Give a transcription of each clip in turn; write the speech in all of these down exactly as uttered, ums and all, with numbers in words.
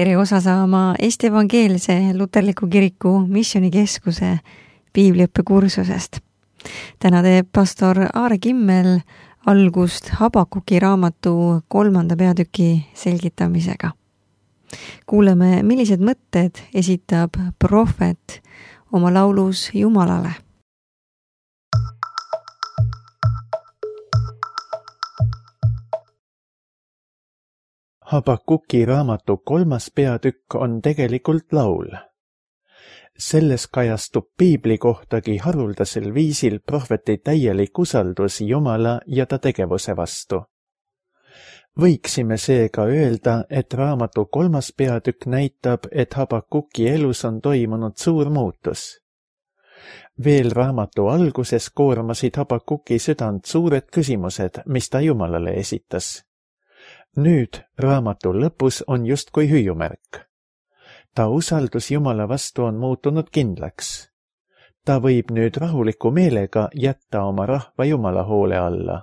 tere osa saama Eesti Evangeelse Luterliku Kiriku Missioonikeskuse piibliõppekursusest. Täna teeb pastor Aare Kimmel algust Habakuki raamatu kolmanda peatüki selgitamisega. Kuuleme, millised mõtted esitab prohvet oma laulus Jumalale. Habakuki raamatu kolmas peatükk on tegelikult laul. Selles kajastub piibli kohtagi haruldasel viisil prohveti täielik usaldus Jumala ja ta tegevuse vastu. Võiksime seega öelda, et raamatu kolmas peatükk näitab, et Habakuki elus on toimunud suur muutus. Veel raamatu alguses koormasid Habakuki südant suured küsimused, mis ta Jumalale esitas. Nüüd raamatu lõpus on justkui hüüumärk. Ta usaldus Jumala vastu on muutunud kindlaks. Ta võib nüüd rahuliku meelega jätta oma rahva Jumala hoole alla.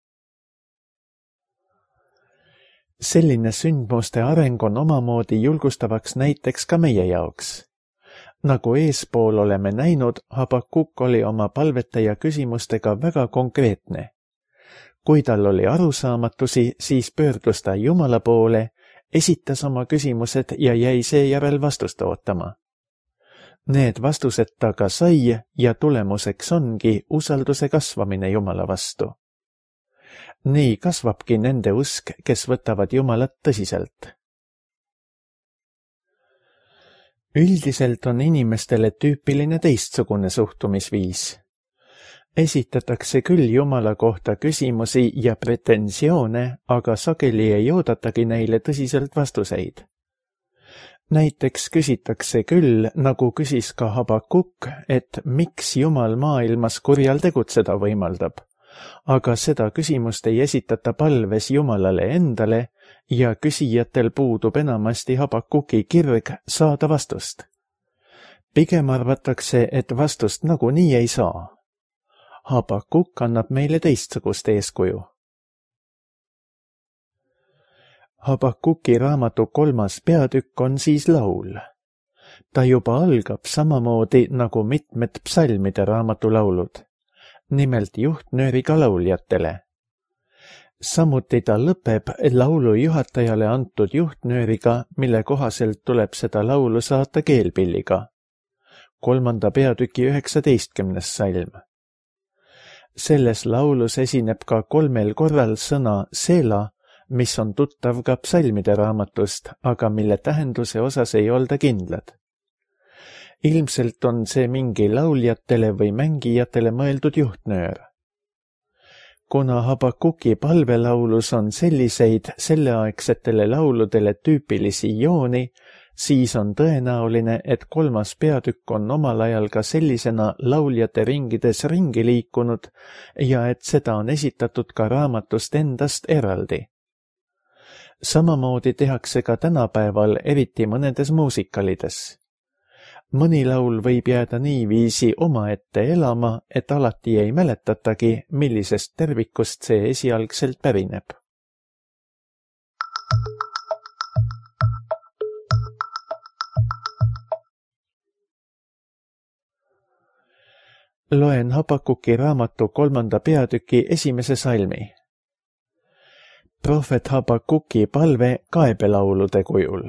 Selline sündmuste areng on omamoodi julgustavaks näiteks ka meie jaoks. Nagu eespool oleme näinud, Habakuk oli oma palvete ja küsimustega väga konkreetne. Kui tal oli arusaamatusi, siis pöördus ta Jumala poole, esitas oma küsimused ja jäi seejärel vastust ootama. Need vastused ta ka sai ja tulemuseks ongi usalduse kasvamine Jumala vastu. Nii kasvabki nende usk, kes võtavad Jumalat tõsiselt. Üldiselt on inimestele tüüpiline teistsugune suhtumisviis. Esitatakse küll Jumala kohta küsimusi ja pretensioone, aga sageli ei oodatagi neile tõsiselt vastuseid. Näiteks küsitakse küll, nagu küsis ka Habakuk, et miks Jumal maailmas kurjal tegutseda võimaldab, aga seda küsimust ei esitata palves Jumalale endale ja küsijatel puudub enamasti Habakuki kirg saada vastust. Pigem arvatakse, et vastust nagunii ei saa. Habakuk annab meile teistsugust eeskuju. Habakuki raamatu kolmas peatükk on siis laul. Ta juba algab samamoodi nagu mitmed psalmide raamatu laulud, nimelt juhtnööriga lauljatele. Samuti ta lõpeb laulu juhatajale antud juhtnööriga, mille kohaselt tuleb seda laulu saata keelpilliga. Kolmanda peatüki üheksateistkümnes salm. Selles laulus esineb ka kolmel korral sõna sela, mis on tuttav ka psalmide raamatust, aga mille tähenduse osas ei olda kindlad. Ilmselt on see mingi lauljatele või mängijatele mõeldud juhtnöör. Kuna Habakuki palvelaulus on selliseid selleaegsetele lauludele tüüpilisi jooni, siis on tõenäoline, et kolmas peatükk on omal ajal ka sellisena lauljate ringides ringi liikunud ja et seda on esitatud ka raamatust endast eraldi. Samamoodi tehakse ka tänapäeval eriti mõnedes muusikalides. Mõni laul võib jääda niiviisi omaette elama, et alati ei mäletatagi, millisest tervikust see esialgselt pärineb. Loen Habakuki raamatu kolmanda peatüki esimese salmi. Prohvet Habakuki palve kaebelaulude kujul.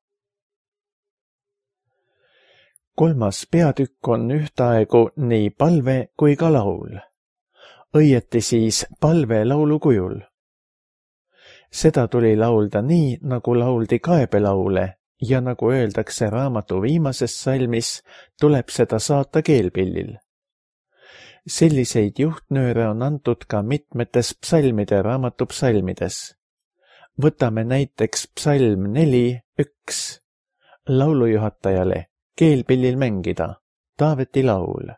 Kolmas peatükk on ühtaegu nii palve kui ka laul. Õieti siis palve laulu kujul. Seda tuli laulda nii, nagu lauldi kaebelaule ja nagu öeldakse raamatu viimases salmis, tuleb seda saata keelpillil. Selliseid juhtnööre on antud ka mitmetes psalmide raamatu psalmides. Võtame näiteks psalm neli üks. Laulujuhatajale, keelpillil mängida, Taaveti laul.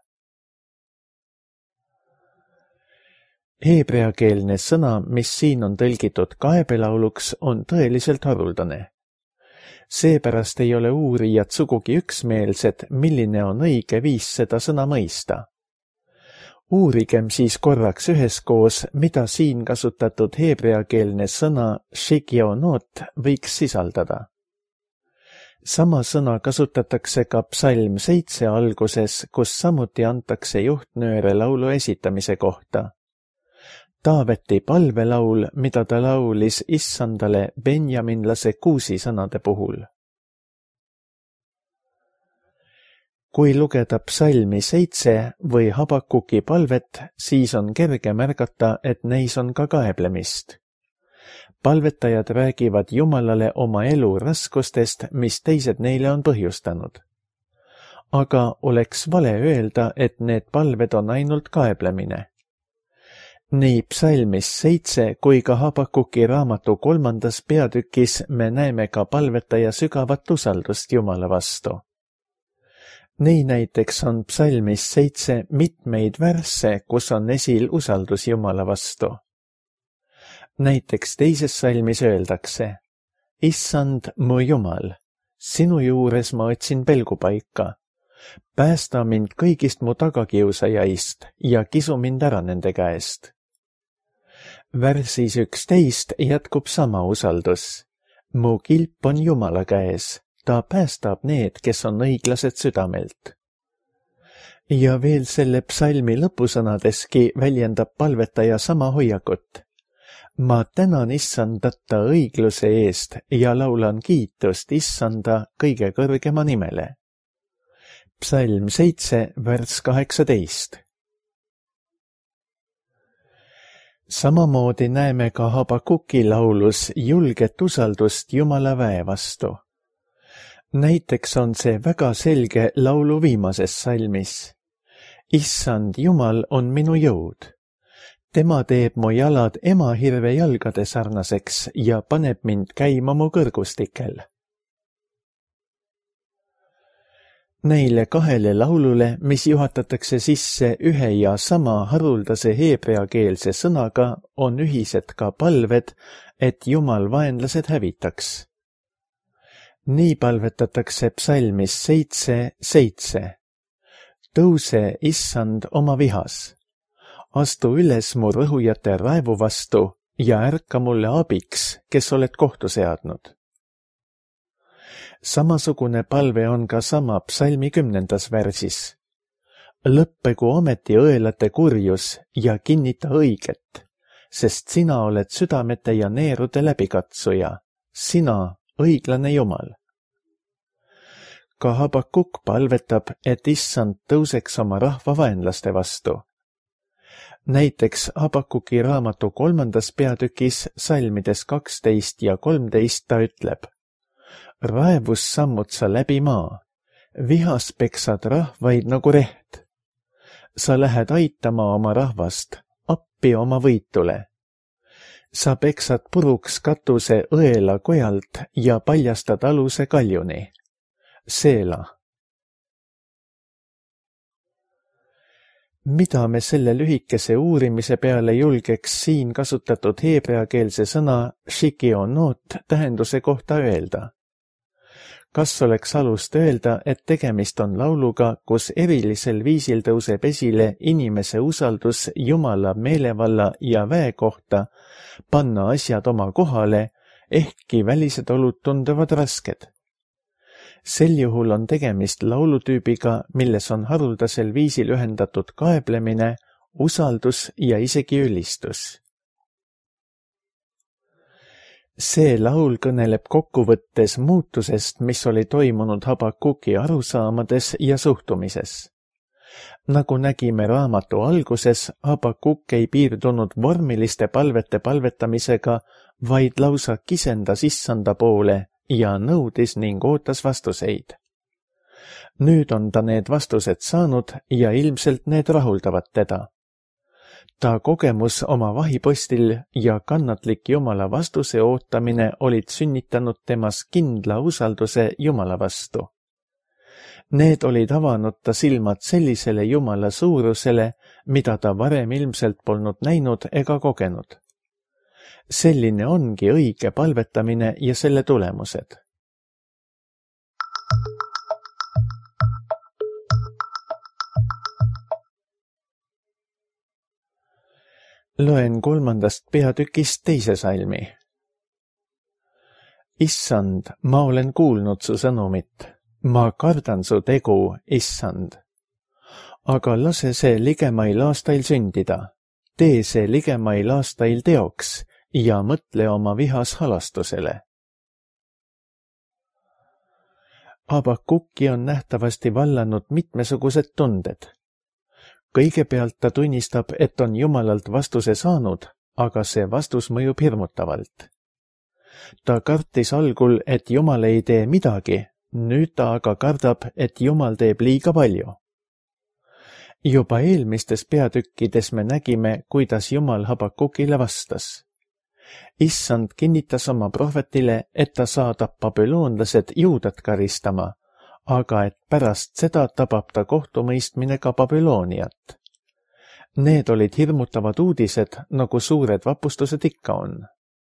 Heebreakeelne sõna, mis siin on tõlgitud kaebelauluks, on tõeliselt haruldane. Seepärast ei ole uurijad sugugi üksmeelsed, milline on õige viis seda sõna mõista. Uurigem siis korraks üheskoos, mida siin kasutatud heebreakeelne sõna shikionot võiks sisaldada. sama sõna kasutatakse ka psalm seitse alguses, kus samuti antakse juhtnööre laulu esitamise kohta. Taaveti palvelaul, mida ta laulis issandale benjaminlase Kuusi sõnade puhul. Kui lugeda psalmi seitse või Habakuki palvet, siis on kerge märgata, et neis on ka kaeblemist. Palvetajad räägivad Jumalale oma elu raskustest, mis teised neile on põhjustanud. Aga oleks vale öelda, et need palved on ainult kaeblemine. Nii psalmis seitse kui ka Habakuki raamatu kolmandas peatükis me näeme ka palvetaja sügavat usaldust Jumala vastu. Nii näiteks on psalmis seitse mitmeid värsse, kus on esil usaldus Jumala vastu. Näiteks teises salmis öeldakse: Issand, mu Jumal, sinu juures ma otsin pelgupaika. Päästa mind kõigist mu tagakiusajaist ja kisu mind ära nende käest. Värsis üksteist jätkub sama usaldus. Mu kilp on Jumala käes, ta päästab need, kes on õiglased südamelt. Ja veel selle psalmi lõpusõnadeski väljendab palvetaja sama hoiakut. Ma tänan issandata õigluse eest ja laulan kiitust issanda kõige kõrgema nimele. Psalm seitse, värss kaheksateist. Samamoodi näeme ka Habakuki laulus julget usaldust Jumala väe vastu. Näiteks on see väga selge laulu viimases salmis. Issand Jumal on minu jõud. Tema teeb mu jalad emahirve jalgade sarnaseks ja paneb mind käima mu kõrgustikel. Neile kahele laulule, mis juhatatakse sisse ühe ja sama haruldase heebreakeelse sõnaga, on ühised ka palved, et Jumal vaenlased hävitaks. Nii palvetatakse psalmis seitse, seitse. Tõuse, issand, oma vihas. Astu üles mu rõhujate raevu vastu ja ärka mulle abiks, kes oled kohtu seadnud. Samasugune palve on ka sama psalmi kümnendas värsis. Lõppegu ometi õelate kurjus ja kinnita õiget, sest sina oled südamete ja neerude läbikatsuja, sina, õiglane Jumal. Ka Habakuk palvetab, et issand tõuseks oma rahva vaenlaste vastu. Näiteks Habakuki raamatu kolmandas peatükis salmides kaksteist ja kolmteist ta ütleb: Raevus sammud sa läbi maa, vihas peksad rahvaid nagu reht. Sa lähed aitama oma rahvast, appi oma võitule. Sa peksad puruks katuse õela kojalt ja paljastad aluse kaljuni. Seela. Mida me selle lühikese uurimise peale julgeks siin kasutatud heebreakeelse sõna shikionot tähenduse kohta öelda? Kas oleks alust öelda, et tegemist on lauluga, kus erilisel viisil tõuseb esile inimese usaldus Jumala meelevalla ja väe kohta, panna asjad oma kohale, ehkki välised olud tunduvad rasked? Sel juhul on tegemist laulutüübiga, milles on haruldasel viisil ühendatud kaeblemine, usaldus ja isegi ülistus. See laul kõneleb kokkuvõttes muutusest, mis oli toimunud Habakuki arusaamades ja suhtumises. Nagu nägime raamatu alguses, Habakuk ei piirdunud vormiliste palvete palvetamisega, vaid lausa kisendas issanda poole ja nõudis ning ootas vastuseid. Nüüd on ta need vastused saanud ja ilmselt need rahuldavad teda. Ta kogemus oma vahipostil ja kannatlik Jumala vastuse ootamine olid sünnitanud temas kindla usalduse Jumala vastu. Need olid avanud ta silmad sellisele Jumala suurusele, mida ta varem ilmselt polnud näinud ega kogenud. Selline ongi õige palvetamine ja selle tulemused. Loen kolmandast peatükist teise salmi. Issand, ma olen kuulnud su sõnumit. Ma kardan su tegu, Issand. Aga lase see ligemail aastail sündida. Tee see ligemail aastail teoks ja mõtle oma vihas halastusele. Habakukki on nähtavasti vallanud mitmesugused tunded. Kõigepealt ta tunnistab, et on Jumalalt vastuse saanud, aga see vastus mõjub hirmutavalt. Ta kartis algul, et Jumal ei tee midagi, nüüd ta aga kardab, et Jumal teeb liiga palju. Juba eelmistes peatükkides me nägime, kuidas Jumal Habakukile vastas. Issand kinnitas oma prohvetile, et ta saadab babüloonlased juudat karistama, aga et pärast seda tabab ta kohtumõistmine ka Babülooniat. Need olid hirmutavad uudised, nagu suured vapustused ikka on.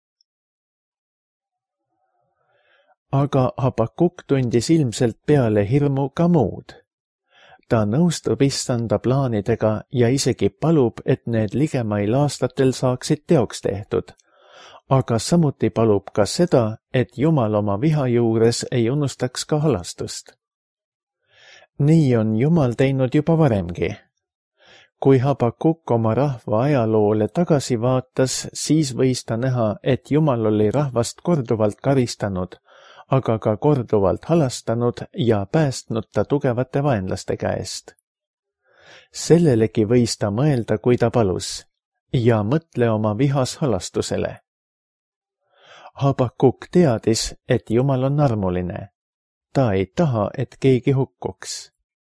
Aga Habakuk tundis ilmselt peale hirmu ka muud. Ta nõustub Issanda plaanidega ja isegi palub, et need ligemail aastatel saaksid teoks tehtud, aga samuti palub ka seda, et Jumal oma viha juures ei unustaks ka halastust. Nii on Jumal teinud juba varemgi. Kui Habakuk oma rahva ajaloole tagasi vaatas, siis võis ta näha, et Jumal oli rahvast korduvalt karistanud, aga ka korduvalt halastanud ja päästnud ta tugevate vaenlaste käest. Sellelegi võis ta mõelda, kui ta palus, ja mõtle oma vihas halastusele. Habakuk teadis, et Jumal on armuline. Ta ei taha, et keegi hukkuks.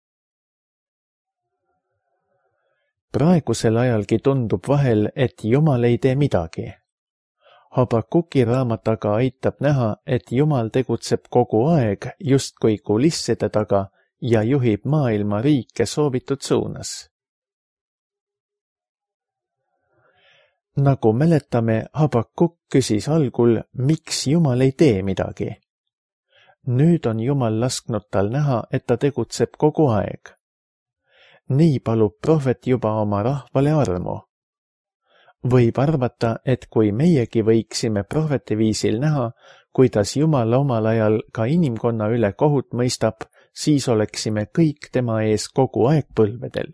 Praegusel ajalgi tundub vahel, et Jumal ei tee midagi. Habakuki raamat aga aitab näha, et Jumal tegutseb kogu aeg justkui kulisside taga ja juhib maailma riike soovitud suunas. Nagu mäletame, Habakuk küsis algul, miks Jumal ei tee midagi. Nüüd on Jumal lasknud tal näha, et ta tegutseb kogu aeg. Nii palub prohvet juba oma rahvale armu. Võib arvata, et kui meiegi võiksime prohveti viisil näha, kuidas Jumal omal ajal ka inimkonna üle kohut mõistab, siis oleksime kõik tema ees kogu aeg põlvedel.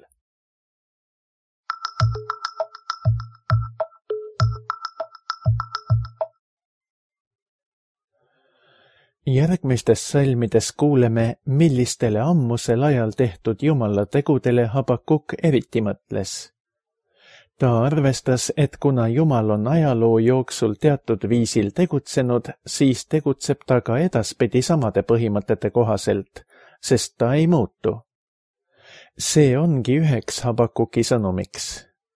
Järgmistes salmides kuuleme, millistele ammusel ajal tehtud Jumala tegudele Habakuk eriti mõtles. Ta arvestas, et kuna Jumal on ajaloo jooksul teatud viisil tegutsenud, siis tegutseb ta ka edaspidi samade põhimõtete kohaselt, sest ta ei muutu. See ongi üheks Habakuki sõnumiks.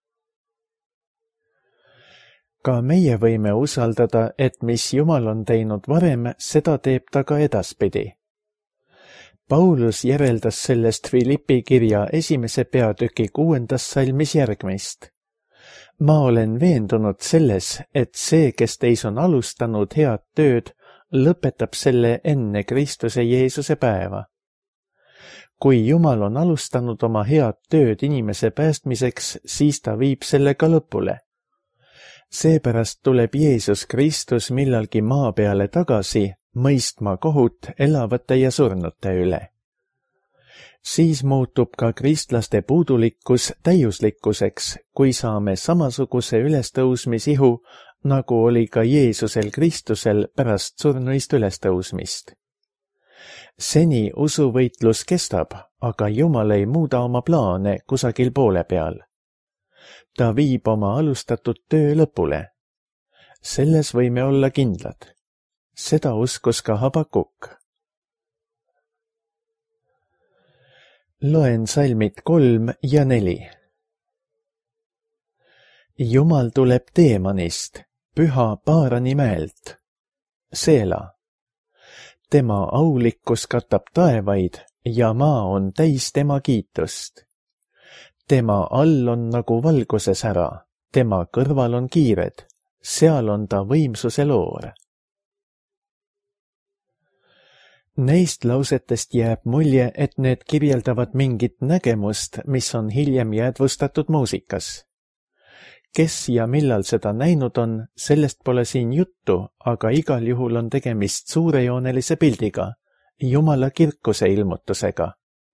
Ka meie võime usaldada, et mis Jumal on teinud varem, seda teeb ta ka edaspidi. Paulus järeldas sellest Filippi kirja esimese peatüki kuuendas salmis järgmist. Ma olen veendunud selles, et see, kes teis on alustanud head tööd, lõpetab selle enne Kristuse Jeesuse päeva. Kui Jumal on alustanud oma head tööd inimese päästmiseks, siis ta viib selle ka lõpule. Seepärast tuleb Jeesus Kristus millalgi maa peale tagasi, mõistma kohut elavate ja surnute üle. Siis muutub ka kristlaste puudulikkus täiuslikkuseks, kui saame samasuguse ülestõusmisihu, nagu oli ka Jeesusel Kristusel pärast surnuist ülestõusmist. Seni usuvõitlus kestab, aga Jumal ei muuda oma plaane kusagil poole peal. Ta viib oma alustatud töö lõpule. Selles võime olla kindlad. Seda uskus ka Habakuk. Loen salmid kolm ja neli. Jumal tuleb Teemanist, püha Paarani mäelt. Seela. Tema aulikkus katab taevaid ja maa on täis tema kiitust. Tema all on nagu valguse sära, tema kõrval on kiired, seal on ta võimsuse loor. Neist lausetest jääb mulje, et need kirjeldavad mingit nägemust, mis on hiljem jäädvustatud muusikas. kes ja millal seda näinud on, sellest pole siin juttu, aga igal juhul on tegemist suurejoonelise pildiga, Jumala kirkuse ilmutusega.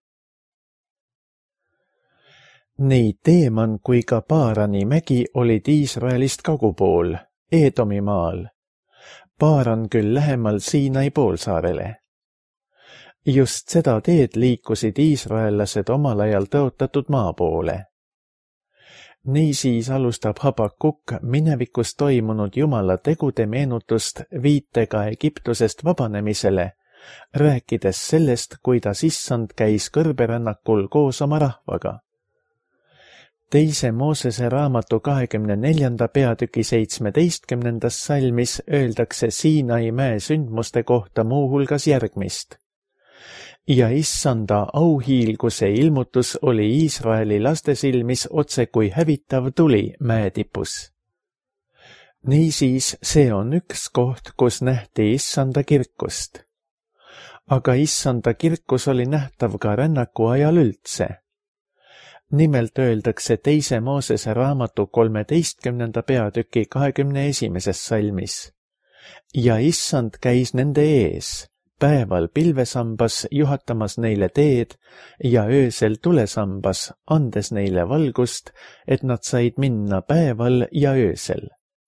Nii Teeman kui ka Paarani mägi olid Iisraelist kagupool, Eedomi maal. Paaran küll lähemal Siinai poolsaarele. Just seda teed liikusid iisraellased omal ajal tõotatud maa poole. Niisiis alustab Habakuk minevikus toimunud Jumala tegude meenutust viitega Egiptusest vabanemisele, rääkides sellest, kuidas Issand käis kõrberännakul koos oma rahvaga. Teise Moosese raamatu kahekümne neljanda peatüki seitsmeteistkümnendas salmis öeldakse Siinai mäe sündmuste kohta muuhulgas järgmist. Ja Issanda auhiilguse ilmutus oli Iisraeli laste silmis otse kui hävitav tuli mäe tipus. Niisiis see on üks koht, kus nähti Issanda kirkust. Aga Issanda kirkus oli nähtav ka rännaku ajal üldse. Nimelt öeldakse teise Moosese raamatu kolmeteistkümnenda peatüki kahekümne esimeses salmis. Ja Issand käis nende ees, päeval pilvesambas juhatamas neile teed ja öösel tulesambas, andes neile valgust, et nad said minna päeval ja öösel.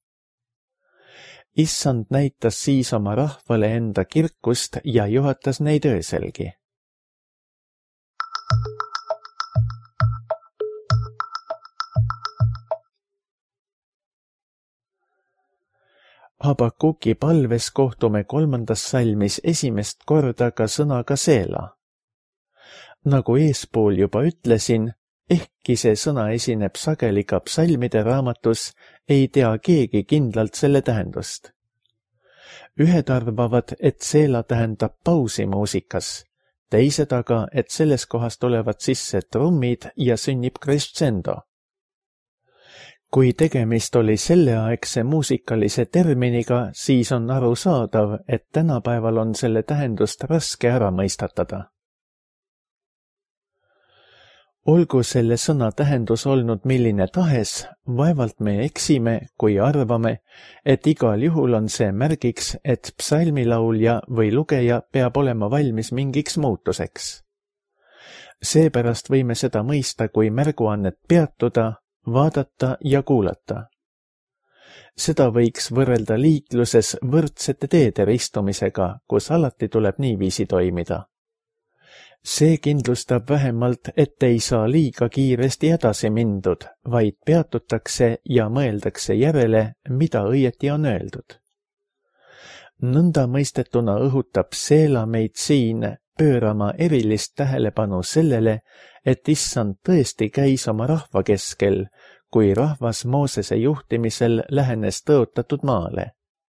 Issand näitas siis oma rahvale enda kirkust ja juhatas neid ööselgi. Habakuki palves kohtume kolmandas salmis esimest korda ka sõnaga seela. Nagu eespool juba ütlesin, ehkki see sõna esineb sageli ka psalmide raamatus, ei tea keegi kindlalt selle tähendust. Ühed arvavad, et seela tähendab pausi muusikas, teised aga, et selles kohas tulevad sisse trummid ja sünnib crescendo. Kui tegemist oli selleaegse muusikalise terminiga, siis on arusaadav, et tänapäeval on selle tähendust raske ära mõistatada. Olgu selle sõna tähendus olnud milline tahes, vaevalt me eksime, kui arvame, et igal juhul on see märgiks, et psalmilaulja või lugeja peab olema valmis mingiks muutuseks. Seepärast võime seda mõista kui märguannet peatuda, vaadata ja kuulata. Seda võiks võrrelda liikluses võrdsete teede ristumisega, kus alati tuleb niiviisi toimida. See kindlustab vähemalt, et ei saa liiga kiiresti edasi mindud, vaid peatutakse ja mõeldakse järele, mida õieti on öeldud. Nõnda mõistetuna õhutab seela meid siin pöörama erilist tähelepanu sellele, et Issand tõesti käis oma rahva keskel, kui rahvas Moosese juhtimisel lähenes tõotatud maale.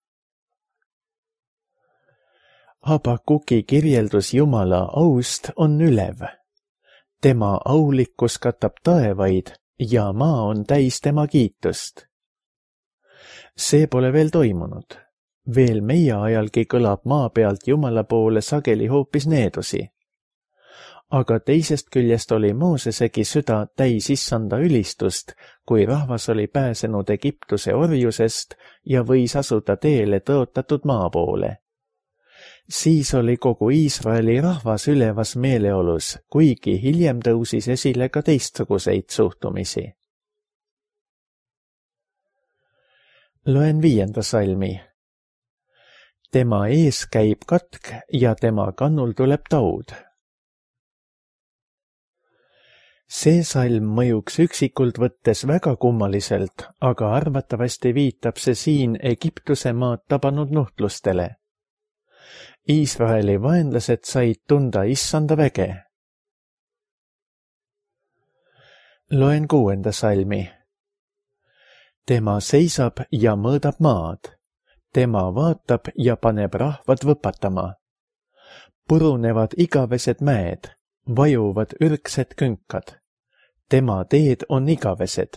Habakuki kirjeldus Jumala aust on ülev. Tema aulikkus katab taevaid ja maa on täis tema kiitust. See pole veel toimunud. Veel meie ajalgi kõlab maa pealt Jumala poole sageli hoopis needusi. Aga teisest küljest oli Moosesegi süda täis Issanda ülistust, kui rahvas oli pääsenud Egiptuse orjusest ja võis asuda teele tõotatud maa poole. Siis oli kogu Iisraeli rahvas ülevas meeleolus, kuigi hiljem tõusis esile ka teistsuguseid suhtumisi. Loen viienda salmi. Tema ees käib katk ja tema kannul tuleb taud. See salm mõjuks üksikult võttes väga kummaliselt, aga arvatavasti viitab see siin Egiptuse maad tabanud nuhtlustele. Iisraeli vaenlased said tunda Issanda väge. Loen kuuenda salmi. Tema seisab ja mõõdab maad. Tema vaatab ja paneb rahvad võpatama. Purunevad igavesed mäed, vajuvad ürgsed künkad. Tema teed on igavesed.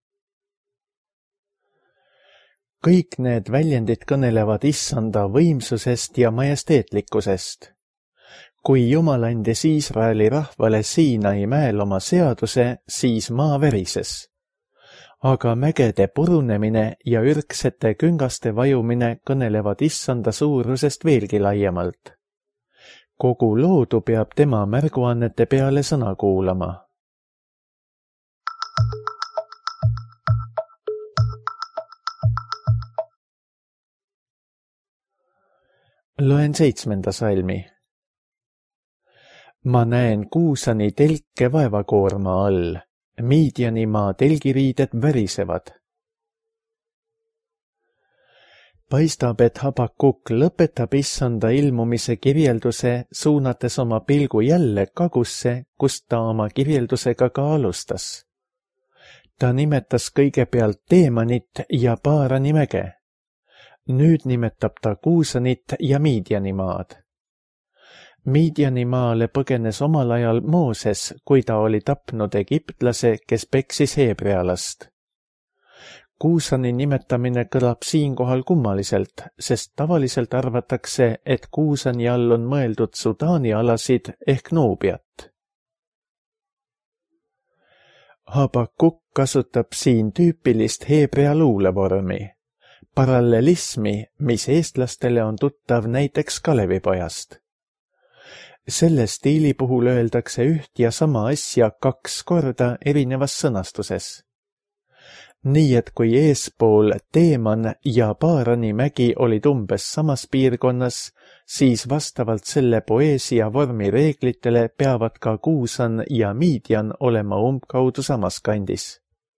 Kõik need väljendid kõnelevad Issanda võimsusest ja majesteetlikkusest. Kui Jumal andis Iisraeli rahvale Siinai mäel oma seaduse, siis maa verises. aga mägede purunemine ja ürgsete küngaste vajumine kõnelevad issanda suurusest veelgi laiemalt. Kogu loodu peab tema märguannete peale sõna kuulama. Loen seitsmenda salmi. Ma näen Kuusani telke vaevakoorma all, Midianimaa telgiriided värisevad. Paistab, et Habakuk lõpetab issanda ilmumise kirjelduse, suunates oma pilgu jälle kagusse, kust ta oma kirjeldusega ka alustas. Ta nimetas kõigepealt Teemanit ja Paarani mäge. Nüüd nimetab ta Kuusanit ja Midianimaad. Midianimaale põgenes omal ajal Mooses, kui ta oli tapnud egiptlase, kes peksis heebrealast. Kuusani nimetamine kõlab siinkohal kummaliselt, sest tavaliselt arvatakse, et Kuusani all on mõeldud Sudaani alasid ehk Nuubiat. Habakuk kasutab siin tüüpilist heebrea luulevormi, parallelismi, mis eestlastele on tuttav näiteks Kalevipojast. Selle stiili puhul öeldakse üht ja sama asja kaks korda erinevas sõnastuses. Nii et kui eespool Teeman ja Paarani mägi olid umbes samas piirkonnas, siis vastavalt selle poeesia vormi reeglitele peavad ka Kuusan ja Midian olema umbkaudu samas kandis.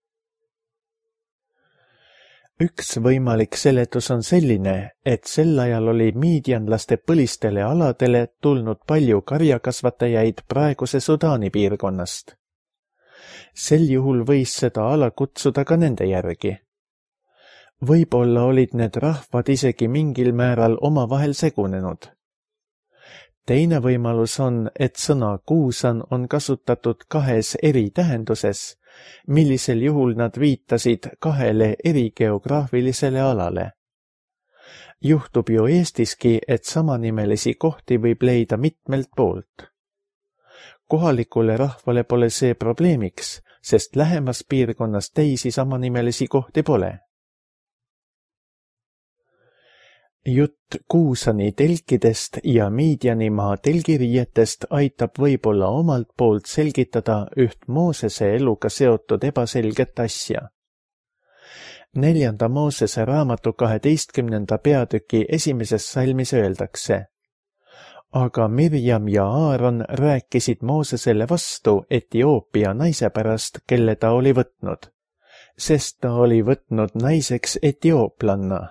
Üks võimalik seletus on selline, et sel ajal oli miidianlaste põlistele aladele tulnud palju karjakasvatajaid praeguse Sudaani piirkonnast. Sel juhul võis seda ala kutsuda ka nende järgi. Võib-olla olid need rahvad isegi mingil määral omavahel segunenud. Teine võimalus on, et sõna Kuusan on kasutatud kahes eri tähenduses, millisel juhul nad viitasid kahele eri geograafilisele alale. Juhtub ju Eestiski, et samanimelisi kohti võib leida mitmelt poolt. Kohalikule rahvale pole see probleemiks, sest lähemas piirkonnas teisi samanimelisi kohti pole. Jutt Kuusani telkidest ja Midianimaa telgiriietest aitab võib-olla omalt poolt selgitada üht Moosese eluga seotud ebaselget asja. Neljanda Moosese raamatu kaheteistkümnenda peatüki esimeses salmis öeldakse: aga Mirjam ja Aaron rääkisid Moosesele vastu Etioopia naise pärast, kelle ta oli võtnud, sest ta oli võtnud naiseks etiooplanna.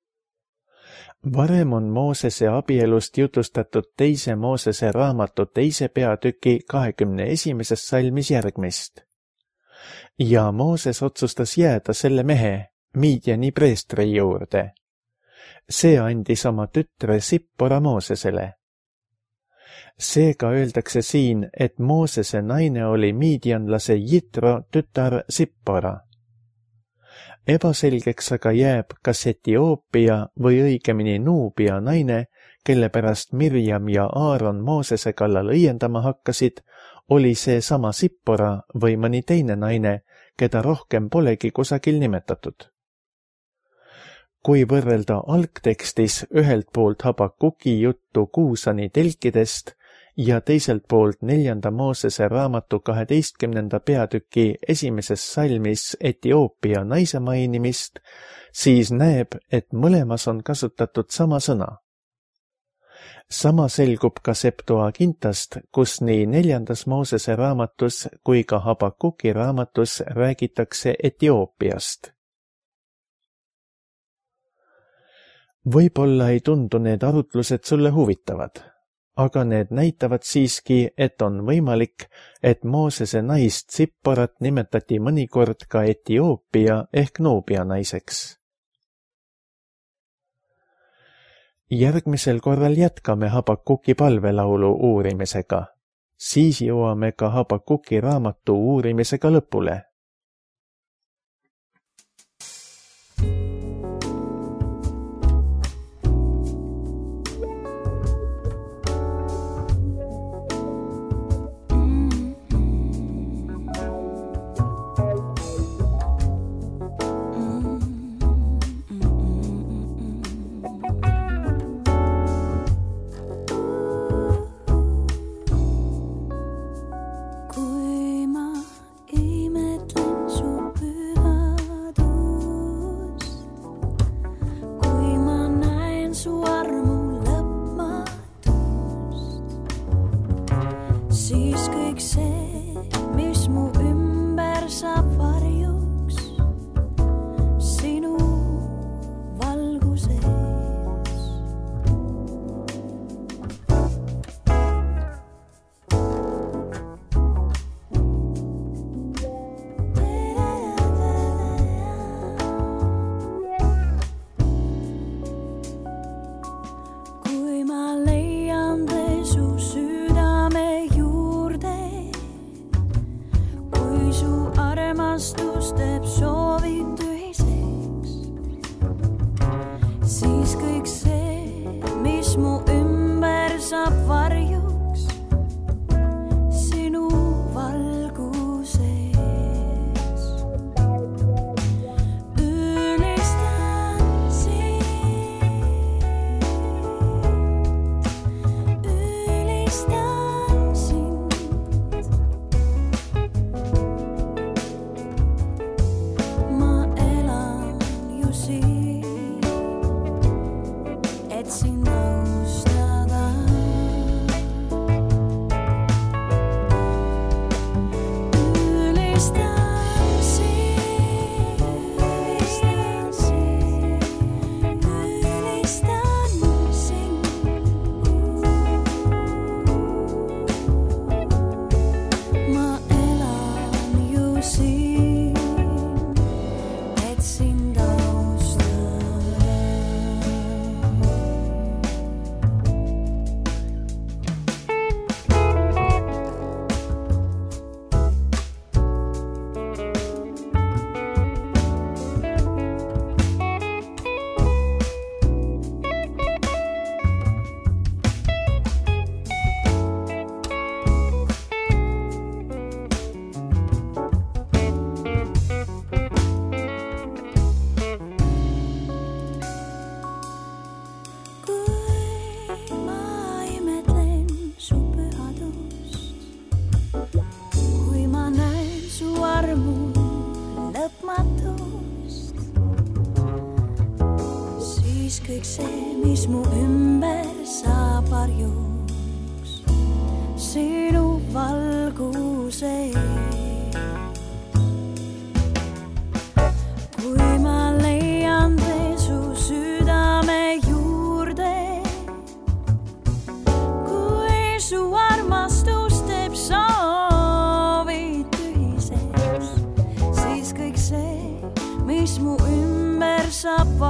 Varem on Moosese abielust jutustatud teise Moosese raamatu teise peatüki kahekümne esimeses salmis järgmist. Ja Mooses otsustas jääda selle mehe, Midiani preestri juurde. See andis oma tütre Sippora Moosesele. Seega öeldakse siin, et Moosese naine oli miidianlase Jitro tütar Sippora. Ebaselgeks aga jääb, kas Etioopia või õigemini Nuubia naine, kelle pärast Mirjam ja Aaron Moosese kallal õiendama hakkasid, oli see sama Sippora või mõni teine naine, keda rohkem polegi kusagil nimetatud. Kui võrrelda algtekstis ühelt poolt Habakuki juttu Kuusani telkidest ja teiselt poolt neljanda Moosese raamatu kaheteistkümnenda peatüki esimeses salmis Etioopia naise mainimist, siis näeb, et mõlemas on kasutatud sama sõna. Sama selgub ka Septuagintast, kus nii neljandas Moosese raamatus kui ka Habakuki raamatus räägitakse Etioopiast. Võib-olla ei tundu need arutlused sulle huvitavad, aga need näitavad siiski, et on võimalik, et Moosese naist Sipporat nimetati mõnikord ka Etioopia ehk Nuubia naiseks. Järgmisel korral jätkame Habakuki palvelaulu uurimisega. Siis jõuame ka Habakuki raamatu uurimisega lõpule. kõik see, mis mu ümber saab varjuks sinu valguses. Kui ma leian te su südame juurde, kui su armastus teeb soovid tühiseks, siis kõik see, mis mu ümber saab varjuks sinu valguses. Ülistan sind, ülistan sind. Ma elan ju siin, et sind austada. Ülistan sind, ülistan sind, ülistan sind. Ma elan ju siin, et sind austada. Kui ma imetlen su pühadust, kui ma näen su armu lõpmatust, siis kõik see, mis mu ümber saab varjuks sinu valguses. Kui ma leian te su südame juurde, kui su armastus teeb soovid tühiseks, siis kõik see, mis mu ümber saab